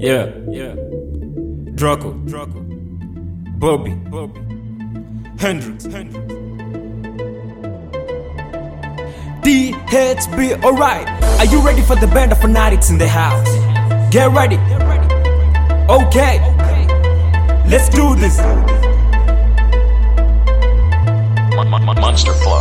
Yeah. Draco. Bobby. Hendrix. DHB, alright. Are you ready for the band of fanatics in the house? Get ready. Okay. Let's do this. Monster Flow.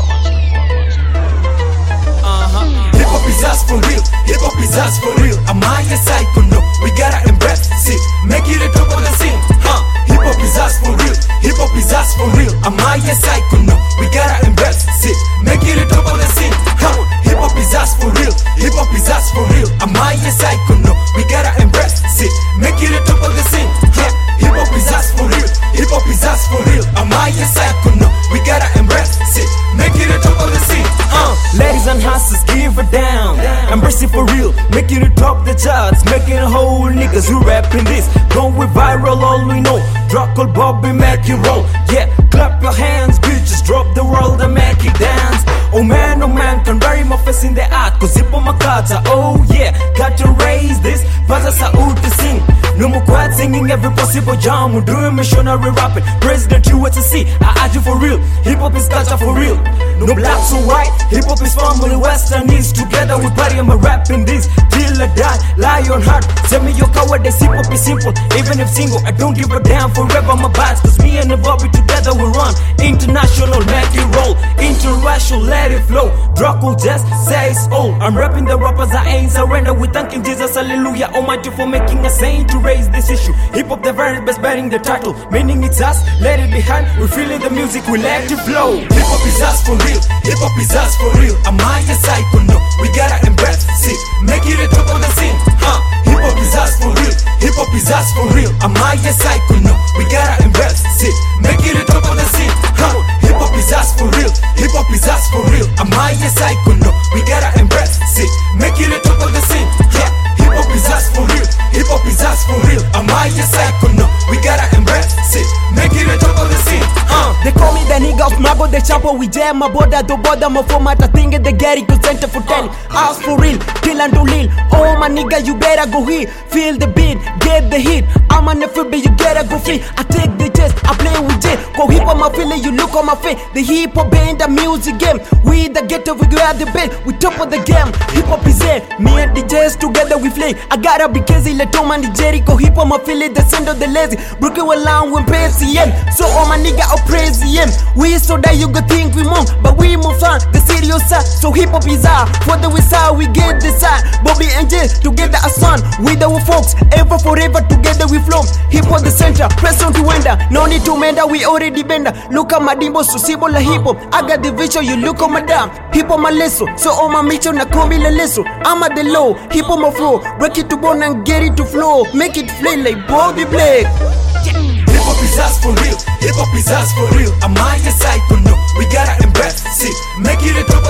Hip hop is us for real. Hip hop is us for real. Am I a psycho? No, we gotta embrace it. Make it a top of the scene. Hip hop is us for real. Hip hop is us for real. Am I a psycho? No, we gotta embrace it. Make it a top of the scene. Hip hop is us for real. Hip hop is us for real. Am I a psycho? No, we gotta embrace it. Make it a top of the scene. Hip hop is us for real. Hip hop is us for real. Am I a psycho? No, we gotta embrace it. Make it a top of the scene. Ladies and hustlers, give it down. Embrace it for real, making it top the charts, making a whole niggas who rapping this. Going viral, all we know. Draco, Bobby, make it roll. Yeah, clap your hands, bitches, drop the world and make it dance. Oh man, can bury my face in the art, cause hip on my cards. Oh yeah, got to raise this. Father Saud to sing. No more quiet singing every possible jam. We're doing missionary rapping. President, you what to see. I add you for real. Hip hop is culture for real. No blacks or white. Hip hop is family, Western East. Together we party and we're rapping this till I die. Lion heart, send me your cowardice. Hip hop is simple, even if single. I don't give a damn forever my vibes. Cause me and the Bobby together we run. International, make it roll. Interracial, let it flow. Draco just says all. I'm rapping the rappers, I ain't surrender. We thanking Jesus, hallelujah Almighty for making a saint to raise this issue. Hip hop the very best, bearing the title. Meaning it's us, let it behind. We feeling the music, we let it flow. Hip hop is us for real. Hip hop is us for real. Am I a psycho? No, we gotta embrace it. Make it a top of the scene. Hip hop is us for real. Hip hop is us for real. Am I a psycho? No, we gotta embrace it. Make it a top of the scene. Hip hop is us for real. Hip hop is us for real. Am I a psycho? No, we gotta embrace it. Make it a top of the scene. Hip hop is us for real. Hip hop is us for real. Am I a psycho? No, we gotta embrace it. Make it a top of the scene. They call me the nigga of Mago, the champo. We jam my border, the border, my format. I think the Gary to center for 10. Ask for real, kill and do lil. Oh my nigga, you better go here. Feel the beat, get the hit. I'm an FB, you gotta go free. I take the test, I play with J. Go hip on my feeling, you look on my face. The hip hop band, the music game. We the ghetto, we grab the bed. We top of the game. Hip hop is it. Me and the J's together we play. I gotta be crazy, let Tom and the Jericho. Hip hop my feeling, the send of the lazy. Brooklyn will allow when pay CM. So all my nigga, I'll praise CM. We so that you go think we move, but we move on the serious side. So hip hop is out. For the we side, we get the side. Bobby and Jay together as one. With our folks, ever forever together we flow. Hip hop the center, press on to wender. No need to mender, we already bender. Look at my dimbo, so simple like hip hop. I got the vision, you look on my dam. Hip hop my lesson, so all my mission na combi le lesson. I'm at the low, hip hop my flow. Break it to bone and get it to flow. Make it play like Bobby Blake. Hip hop is us for real. Hip hop is us for real. Am I a psycho? No, we gotta embrace it. Make it a top